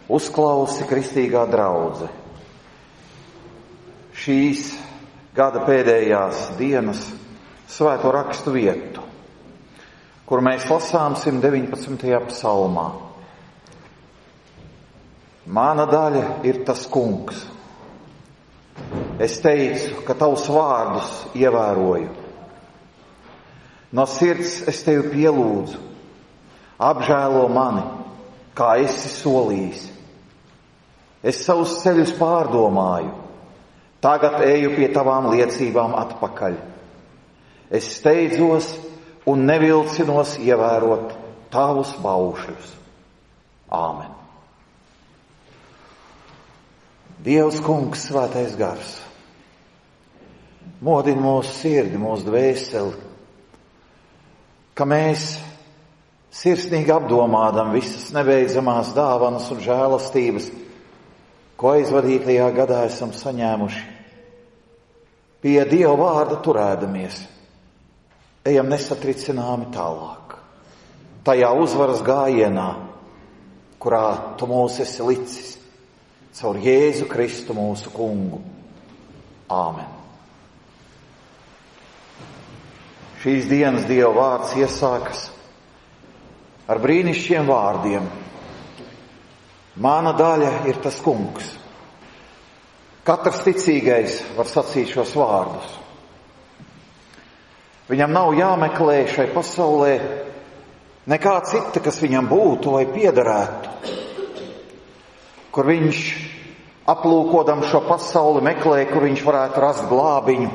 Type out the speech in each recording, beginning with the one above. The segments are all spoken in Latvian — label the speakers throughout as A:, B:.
A: uzklausi kristīgā draudze. Šīs gada pēdējās dienas svēto rakstu vietu, kur mēs lasām 119. psalmā. Mana daļa ir tas kungs. Es teicu, ka tavus vārdus ievēroju. No sirds es tevi pielūdzu. Apžēlo mani, kā esi solījis. Es savus ceļus pārdomāju. Tagad eju pie tavām liecībām atpakaļ. Es steidzos un nevilcinos ievērot tavus baušļus. Āmen. Dievs kungs, svētais gars, modina mūsu sirdi, mūsu dvēseli, ka mēs sirsnīgi apdomādam visas nebeidzamās dāvanas un žēlastības, ko aizvadītajā gadā esam saņēmuši. Pie Dieva vārda turēdamies, ejam nesatricināmi tālāk. Tajā uzvaras gājienā, kurā tu mūs esi licis, caur Jēzu Kristu mūsu kungu. Āmen. Šīs dienas Dieva vārds iesākas ar brīnišķiem vārdiem. Mana daļa ir tas kungs. Katrs ticīgais var sacīt šos vārdus. Viņam nav jāmeklē šai pasaulē nekā cita, kas viņam būtu vai piederētu, kur viņš aplūkodam šo pasauli meklē, kur viņš varētu rast glābiņu,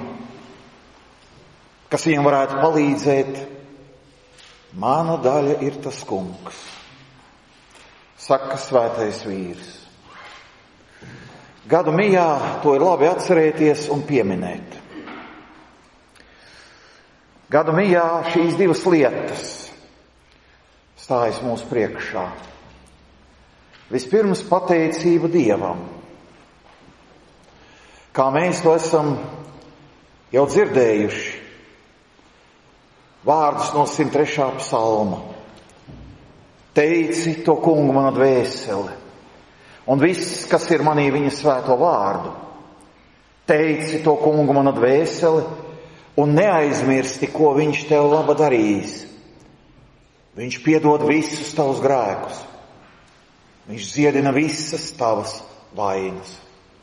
A: kas viņam varētu palīdzēt. Mana daļa ir tas kungs, saka svētais vīrs. Gadu mijā to ir labi atcerēties un pieminēt. Gadu mijā šīs divas lietas stājas mūsu priekšā. Vispirms pateicība Dievam. Kā mēs to esam jau dzirdējuši, vārdus no 103. psalma. Teici to kungu mana dvēsele, un viss, kas ir manī viņa svēto vārdu. Teici to kungu mana dvēsele, un neaizmirsti, ko viņš tev laba darījis. Viņš piedod visus tavus grēkus. Viņš dziedina visas tavas vainas.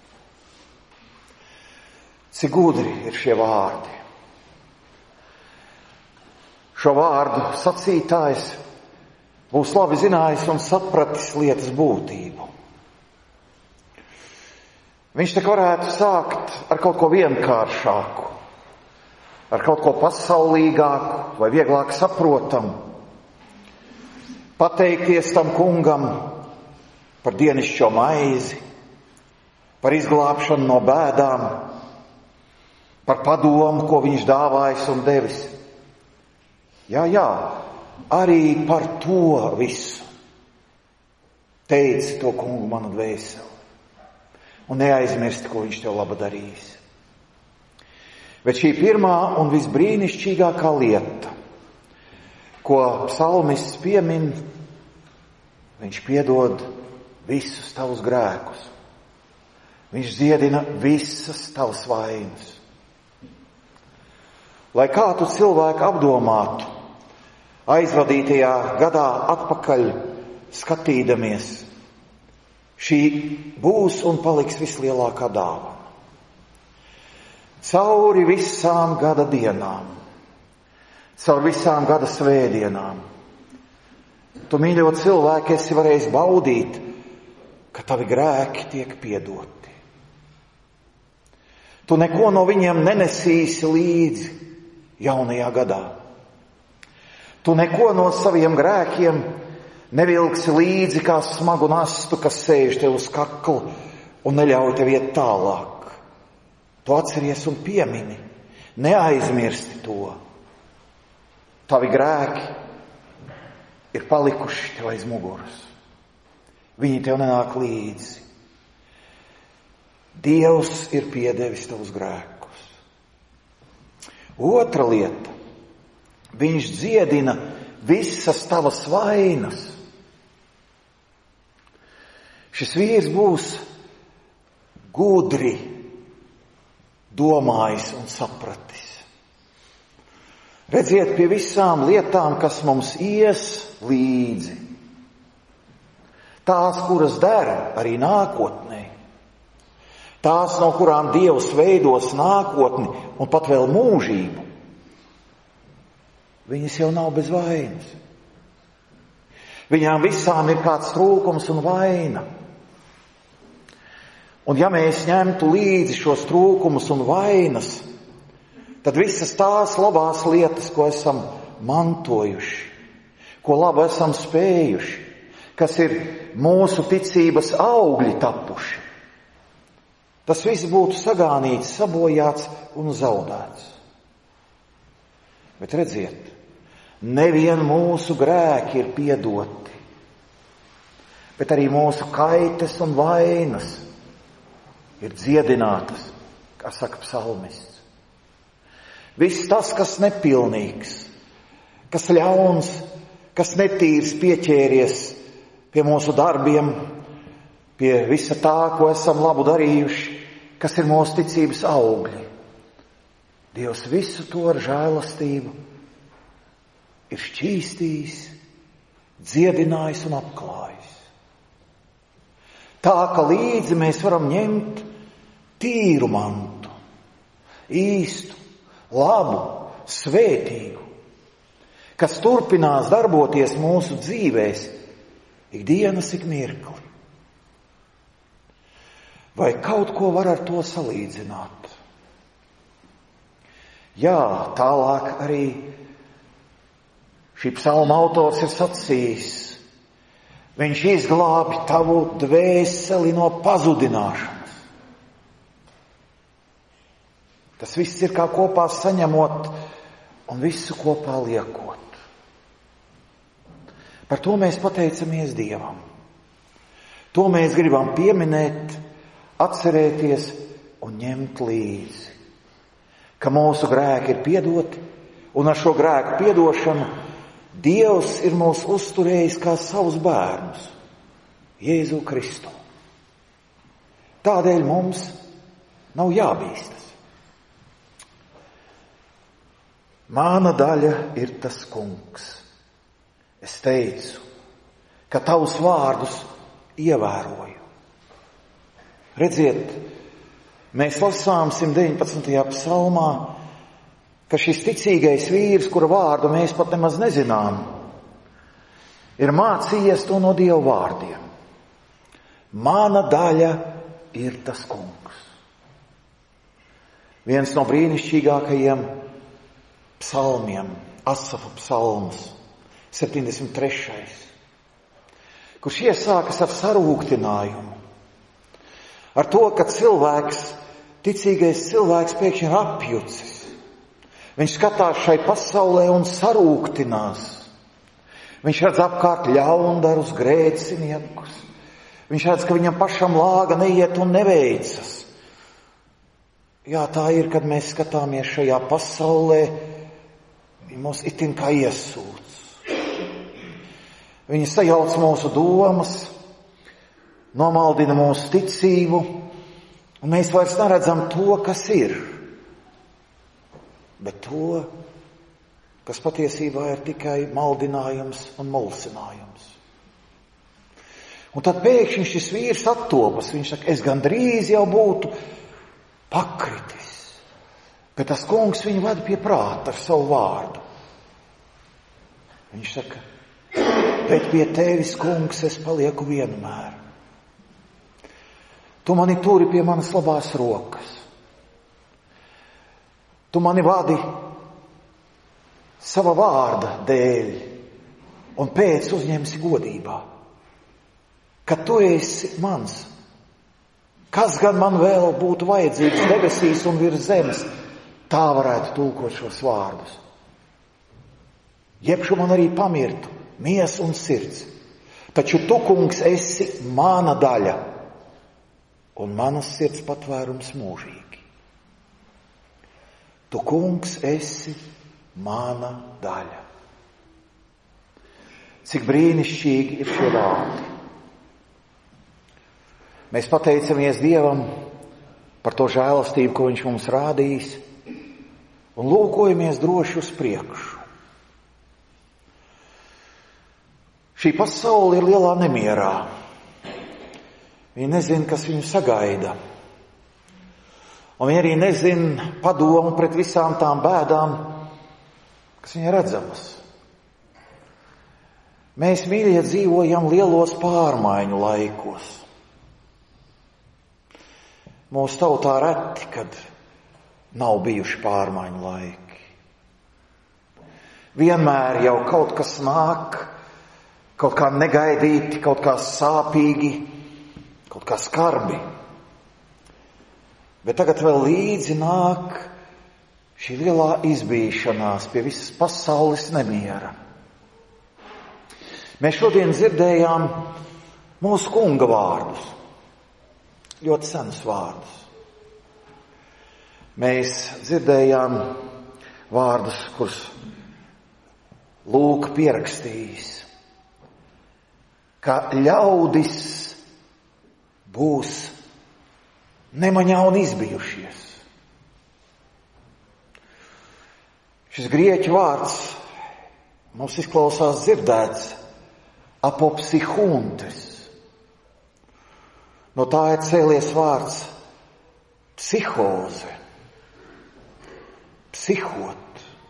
A: Cik gudri ir šie vārdi. Šo vārdu sacītājs būs labi zinājis un sapratis lietas būtību. Viņš tak varētu sākt ar kaut ko vienkāršāku, ar kaut ko pasaulīgāku vai vieglāk saprotamu. Pateikties tam kungam par dienišķo maizi, par izglābšanu no bēdām, par padomu, ko viņš dāvājis un devis. Jā, arī par to visu. Teici to kungu manu dvēseli, un neaizmirsti, ko viņš tev laba darījis. Bet šī pirmā un visbrīnišķīgākā lieta, ko psalmists piemin, viņš piedod visus tavus grēkus. Viņš dziedina visas tavas vainas. Lai kā tu cilvēku apdomātu, aizvadītajā gadā atpakaļ skatīdamies, šī būs un paliks vislielākā dāvana. Cauri visām gada dienām, cauri visām gada svētdienām, tu, mīļo cilvēki, esi varējis baudīt, ka tavi grēki tiek piedoti. Tu neko no viņiem nenesīsi līdzi jaunajā gadā. Tu neko no saviem grēkiem nevilksi līdzi kā smagu nastu, kas sēž tev uz kakla un neļauj tev iet tālāk. Tu atceries un piemini, neaizmirsti to. Tavi grēki ir palikuši tev aiz muguras. Viņi tev nenāk līdzi. Dievs ir piedevis tavus grēkus. Otra lieta. Viņš dziedina visas tavas vainas. šis vīrs būs gudri domājis un sapratis. Redziet, pie visām lietām, kas mums ies līdzi, tās, kuras der arī nākotnē, tās, no kurām Dievs veidos nākotni un pat vēl mūžību, viņas jau nav bez vainas. Viņām visām ir kāds trūkums un vaina. Un ja mēs ņemtu līdzi šos trūkumus un vainas, tad visas tās labās lietas, ko esam mantojuši, ko labu esam spējuši, kas ir mūsu ticības augļi tapuši, tas viss būtu sagānīts, sabojāts un zaudēts. Bet redziet, nevien mūsu grēki ir piedoti, bet arī mūsu kaites un vainas ir dziedinātas, kā saka psalmists. Viss tas, kas nepilnīgs, kas ļauns, kas netīrs pieķēries pie mūsu darbiem, pie visa tā, ko esam labu darījuši, kas ir mūsu ticības augļi. Dievs visu to ar žēlastību ir šķīstījis, dziedinājis un apklājis. Tā, ka līdzi mēs varam ņemt tīru mantu, īstu, labu, svētīgu, kas turpinās darboties mūsu dzīvēs ikdienas, ik mirkli. Vai kaut ko var ar to salīdzināt? Jā, tālāk arī šī psalma autors ir sacījis, viņš izglābi tavu dvēseli no pazudināšanas. Tas viss ir kā kopā saņemot un visu kopā liekot. Par to mēs pateicamies Dievam. To mēs gribam pieminēt, atcerēties un ņemt līdzi. Ka mūsu grēki ir piedoti, un ar šo grēku piedošanu Dievs ir mūs uzturējis kā savus bērnus, Jēzu Kristu. Tādēļ mums nav jābīstas. Mana daļa ir tas kungs. Es teicu, ka tavus vārdus ievēroju. Redziet, mēs lasām 119. psalmā, ka šis ticīgais vīrs, kura vārdu mēs pat nemaz nezinām, ir mācījies to no Dieva vārdiem. Mana daļa ir tas kungs. Viens no brīnišķīgākajiem psalmiem, Asafa psalms, 73. Kurš iesākas ar sarūktinājumu. Ar to, ka ticīgais cilvēks pēkšņi ir apjucis. Viņš skatās šai pasaulē un sarūktinās. Viņš redz apkārt ļaundarus, grēciniekus. Viņš redz, ka viņam pašam lāga neiet un neveicas. Jā, tā ir, kad mēs skatāmies šajā pasaulē, viņi mūs itin kā iesūdz. Viņi sajauc mūsu domas, nomaldina mūsu ticību, un mēs vairs neredzam to, kas ir, bet to, kas patiesībā ir tikai maldinājums un mulsinājums. Un tad pēkšņi šis vīrs attopas, viņš saka, es gandrīz jau būtu pakritis, bet tas kungs viņu vada pie prāta ar savu vārdu. Viņš saka, bet pie tevis, kungs, es palieku vienmēr. Tu mani turi pie manas labās rokas. Tu mani vadi sava vārda dēļ un pēc uzņemsi godībā. Kad tu esi mans, kas gan man vēl būtu vajadzīgs debesīs un virs zemes, tā varētu tulkot šos vārdus. Jebšu man arī pamirtu miesa un sirds, taču tu, kungs, esi mana daļa un manas sirds patvērums mūžīgi. Tu, kungs, esi mana daļa. Cik brīnišķīgi ir šie vārdi. Mēs pateicamies Dievam par to žēlastību, ko Viņš mums rādījis, un lūkojamies droši uz priekšu. Šī pasaule ir lielā nemierā. Viņi nezina, kas viņu sagaida. Un viņi arī nezina padomu pret visām tām bēdām, kas viņai redzamas. Mēs, mīļie, dzīvojam lielos pārmaiņu laikos. Mūsu tautā reti, kad nav bijuši pārmaiņu laiki. Vienmēr jau kaut kas nāk, kaut kā negaidīti, kaut kā sāpīgi, kaut kā skarbi. Bet tagad vēl līdzi nāk šī lielā izbīšanās pie visas pasaules nemiera. Mēs šodien dzirdējām mūsu kunga vārdus, ļoti senus vārdus. Mēs dzirdējām vārdus, kurus Lūka pierakstījis, ka ļaudis būs nemaņā un izbijušies. Šis grieķu vārds mums izklausās dzirdēts apopsihuntes. No tā ir cēlies vārds psihoze, psihot.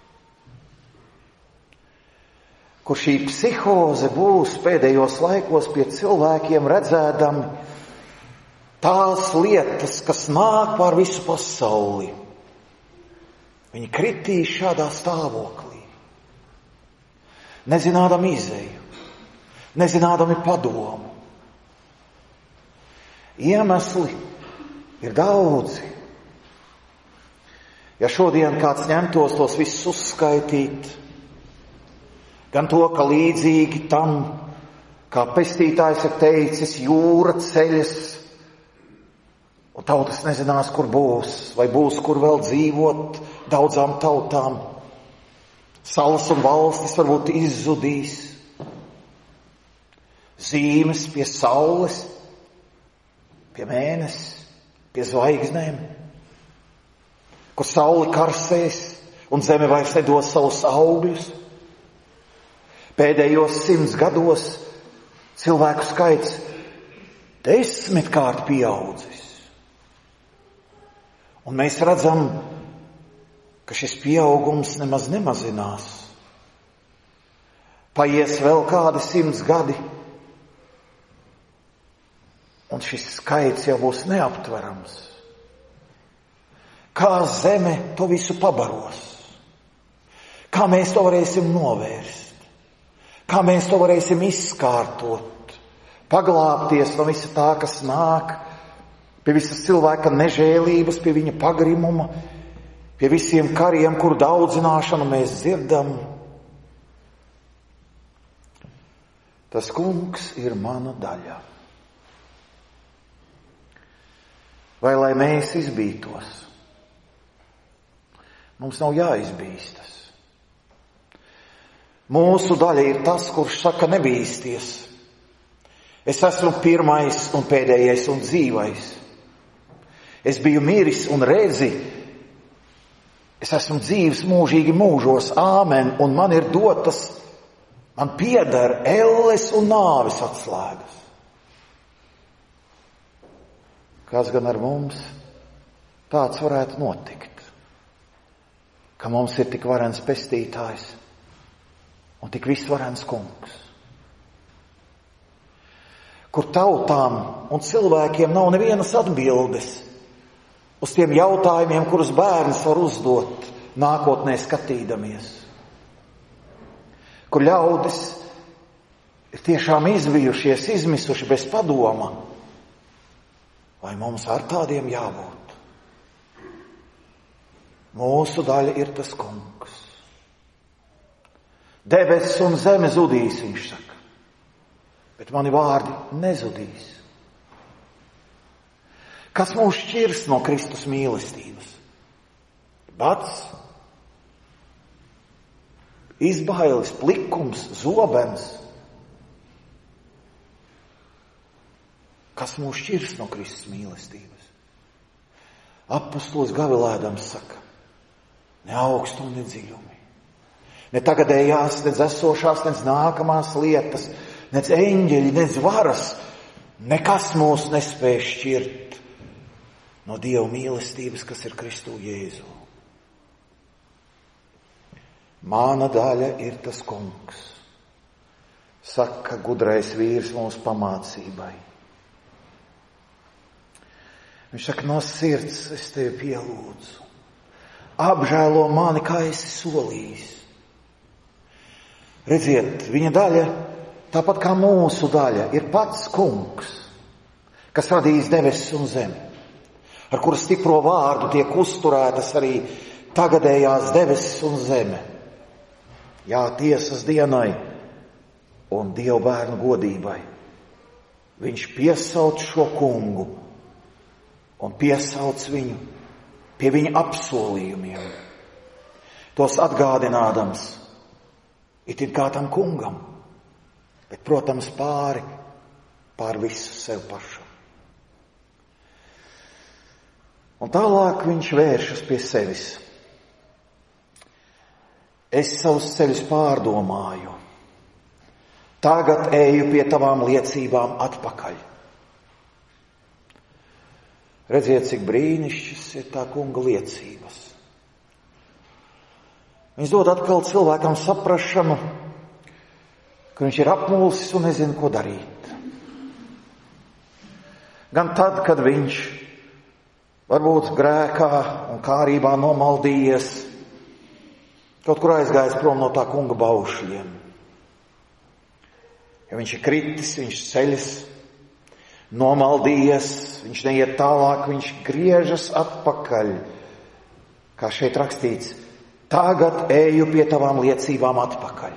A: Kur šī psihoze būs pēdējos laikos pie cilvēkiem redzēdami tās lietas, kas nāk pār visu pasauli. Viņi kritīs šādā stāvoklī, nezinādami izeju, nezinādami padomu. Iemesli ir daudzi. Ja šodien kāds ņemtos tos visus uzskaitīt, gan to, ka līdzīgi tam, kā pestītājs ir teicis, jūra ceļas, un tautas nezinās, kur būs, vai būs, kur vēl dzīvot daudzām tautām. Salas un valstis varbūt izzudīs. Zīmes pie saules, pie mēnesis, pie zvaigznēm, kur saule karsēs un zeme vairs nedos savus augļus. Pēdējos 100 gados cilvēku skaits 10-kārt pieaudzis. Un mēs redzam, ka šis pieaugums nemaz nemazinās. Paies vēl kādi 100 gadi, un šis skaits jau būs neaptverams. Kā zeme to visu pabaros? Kā mēs to varēsim novērst? Kā mēs to varēsim izskārtot, paglābties no visa tā, kas nāk, pie visas cilvēka nežēlības, pie viņa pagrimuma, pie visiem kariem, kur daudzināšanu mēs dzirdam. Tas kungs ir mana daļa. Vai lai mēs izbītos? Mums nav jāizbīstas. Mūsu daļa ir tas, kurš saka nebīsties. Es esmu pirmais un pēdējais un dzīvais. Es biju miris un redzi. Es esmu dzīvs mūžīgi mūžos. Āmen. Un man ir dotas, man pieder elles un nāves atslēgas. Kāds gan ar mums tāds varētu notikt? Ka mums ir tik varens pestītājs un tik visvarens kungs, kur tautām un cilvēkiem nav nevienas atbildes uz tiem jautājumiem, kurus bērns var uzdot nākotnē skatīdamies, kur ļaudis ir tiešām izbijušies, izmisuši bez padoma. Vai mums ar tādiem jābūt? Mūsu daļa ir tas kungs. Debesis un zeme zudīs, viņš saka, bet mani vārdi nezudīs. Kas mūs šķirs no Kristus mīlestības? Bats, izbailes, plikums, zobens. Kas mūs šķirs no Kristus mīlestības? Apostols gavilēdams saka, ne augstumi, ne dziļumi, ne tagadējās, ne esošās, ne nākamās lietas, ne eņģeļi, ne varas, nekas mūs nespēj šķirt no Dieva mīlestības, kas ir Kristū Jēzu. Mana daļa ir tas kungs, saka gudrais vīrs mūsu pamācībai. Viņš saka, no sirds es tevi pielūdzu. Apžēlo mani, kā esi solījis. Redziet, viņa daļa, tāpat kā mūsu daļa, ir pats kungs, kas radījis debesis un zemi, ar kura stipro vārdu tiek uzturētas arī tagadējās debesis un zeme. Jā, tiesas dienai un Dieva bērnu godībai. Viņš piesauc šo kungu un piesauc viņu pie viņa apsolījumiem. Tos atgādinādams, it kā tam kungam, bet, protams, pār visu sev pašu. Un tālāk viņš vēršas pie sevis. Es savus ceļus pārdomāju. Tagad eju pie tavām liecībām atpakaļ. Redziet, cik brīnišķis ir tā kunga liecības. Viņš dod atkal cilvēkam saprašanu, ka viņš ir apmulsis un nezina, ko darīt. Gan tad, kad viņš varbūt grēkā un kārībā nomaldījies, kaut kur aizgājis prom no tā kunga baušļiem. Ja viņš ir kritis, viņš ceļas, nomaldījies, viņš neiet tālāk, viņš griežas atpakaļ. Kā šeit rakstīts, tagad eju pie tavām liecībām atpakaļ.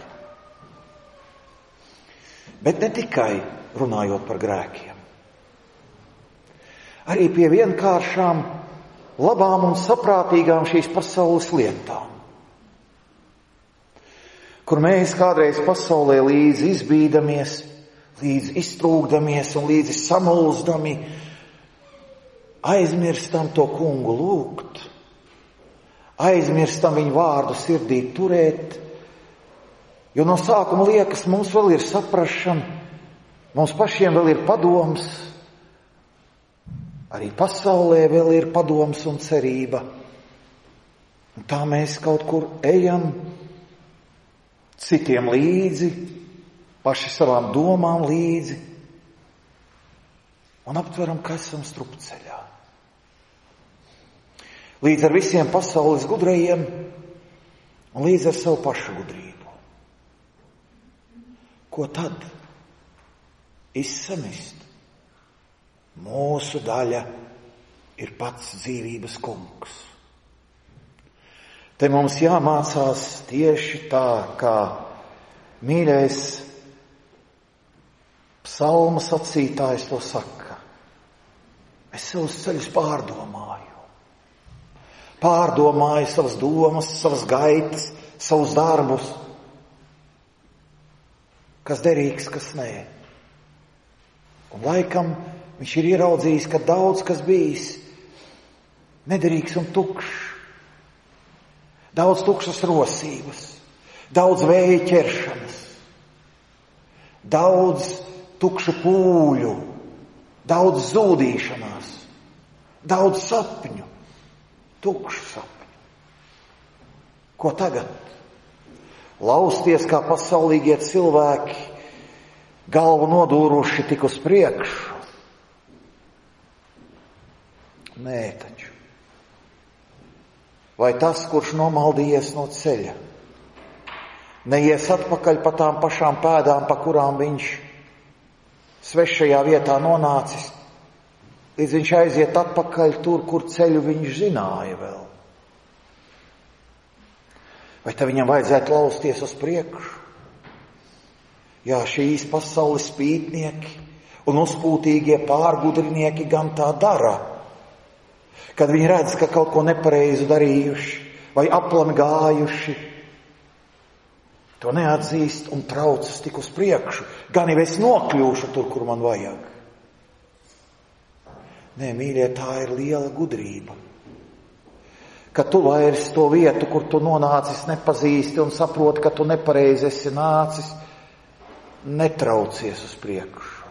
A: Bet ne tikai runājot par grēkiem. Arī pie vienkāršām, labām un saprātīgām šīs pasaules lietām, kur mēs kādreiz pasaulē līdzi izbīdamies, līdzi iztrūkdamies un līdzi samulsdami, aizmirstam to kungu lūgt, aizmirstam viņu vārdu sirdī turēt, jo no sākuma liekas, mums vēl ir saprašana, mums pašiem vēl ir padoms, arī pasaulē vēl ir padoms un cerība. Un tā mēs kaut kur ejam, citiem līdzi, paši savām domām līdzi, un aptveram, ka esam strupceļā. Līdz ar visiem pasaules gudrajiem un līdz ar savu pašu gudrību. Ko tad? Izsamist. Mūsu daļa ir pats dzīvības kungs. Te mums jāmācās tieši tā, kā mīļais psalma sacītājs to saka. Es savus ceļus pārdomāju. Pārdomāju savas domas, savas gaitas, savus darbus. Kas derīgs, kas nē. Un laikam viņš ir ieraudzījis, ka daudz kas bijis nederīgs un tukšs. Daudz tukšas rosības, daudz vēja ķeršanas, daudz tukšu pūļu, daudz zūdīšanās, daudz sapņu, tukšu sapņu. Ko tagad? Lausties kā pasaulīgie cilvēki, galvu nodūruši tik uz priekšu? Nē, taču. Vai tas, kurš nomaldījies no ceļa, neies atpakaļ pa tām pašām pēdām, pa kurām viņš svešajā vietā nonācis, līdz viņš aiziet atpakaļ tur, kur ceļu viņš zināja vēl? Vai tad viņam vajadzētu lausties uz priekšu? Jā, šīs pasaules spītnieki un uzpūtīgie pārgudrinieki gan tā dara. Kad viņi redz, ka kaut ko nepareizu darījuši vai aplami gājuši, to neatzīst un traucas tik uz priekšu. Gan jau es nokļūšu tur, kur man vajag. Nē, mīļie, tā ir liela gudrība. Ka tu vairs to vietu, kur tu nonācis, nepazīsti un saproti, ka tu nepareizi esi nācis, netraucies uz priekšu.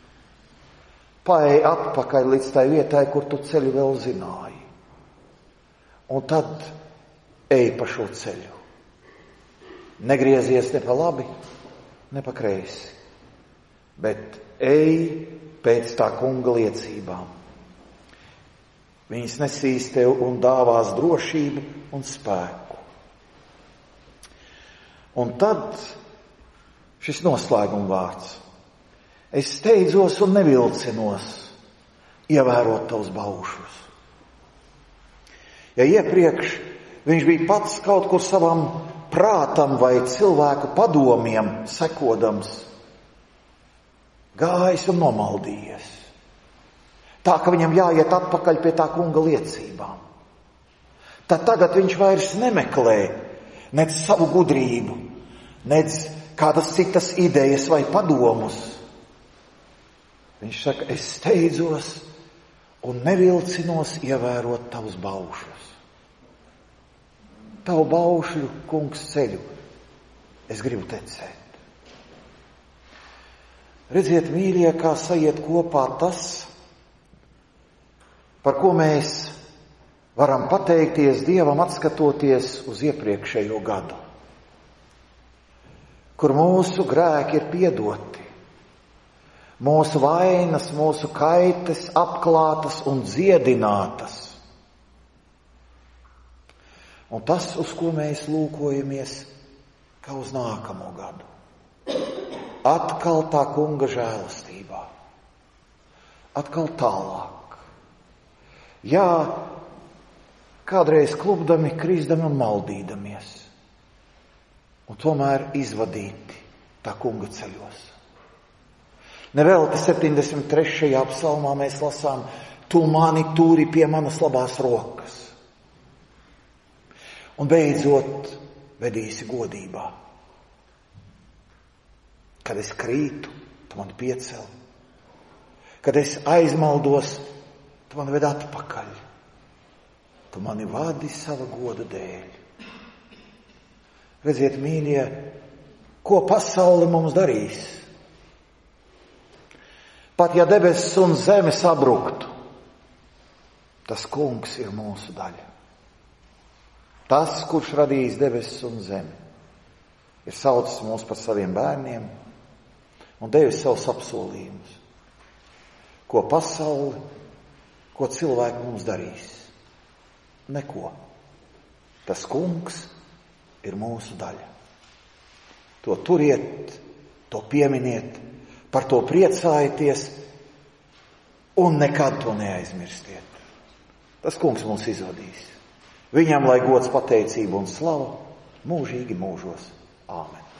A: Paej atpakaļ līdz tai vietai, kur tu ceļu vēl zināji. Un tad ej pa šo ceļu. Negriezies ne pa labi, ne pa kreisi, bet ej pēc tā kunga liecībām. Viņas nesīs tev un dāvās drošību un spēku. Un tad šis noslēguma vārds. Es steidzos un nevilcinos ievērot tavus baušus. Ja iepriekš viņš bija pats kaut kur savam prātam vai cilvēku padomiem sekodams, gājis un nomaldījies. Tā, ka viņam jāiet atpakaļ pie tā kunga liecībām. Tad tagad viņš vairs nemeklē nec savu gudrību, nec kādas citas idejas vai padomus. Viņš saka, es steidzos un nevilcinos ievērot tavus baušus. Tavu baušļu, kungs, ceļu es gribu tecēt. Redziet, mīļie, kā sajiet kopā tas, par ko mēs varam pateikties Dievam, atskatoties uz iepriekšējo gadu, kur mūsu grēki ir piedoti, mūsu vainas, mūsu kaites apklātas un dziedinātas. Un tas, uz ko mēs lūkojamies, kā uz nākamo gadu. Atkal tā kunga žēlastībā. Atkal tālāk. Jā, kādreiz klupdami, krīzdami un maldīdamies. Un tomēr izvadīti tā kunga ceļos. Nevelti 73. psalmā mēs lasām, tu mani turi pie manas labās rokas. Un beidzot vedīsi godībā. Kad es krītu, tu mani piecel. Kad es aizmaldos, tu mani ved atpakaļ. Tu mani vadi sava goda dēļ. Redziet, mīļie, ko pasaule mums darīs? Pat ja debesis un zeme sabruktu, tas kungs ir mūsu daļa. Tas, kurš radījis debesis un zemi, ir saucis mūs par saviem bērniem un devis savus apsolījumus. Ko pasaule, ko cilvēki mums darīs? Neko. Tas kungs ir mūsu daļa. To turiet, to pieminiet, par to priecājieties un nekad to neaizmirstiet. Tas kungs mūs izvadīs. Viņam lai gods, pateicība un slava mūžīgi mūžos. Āmen.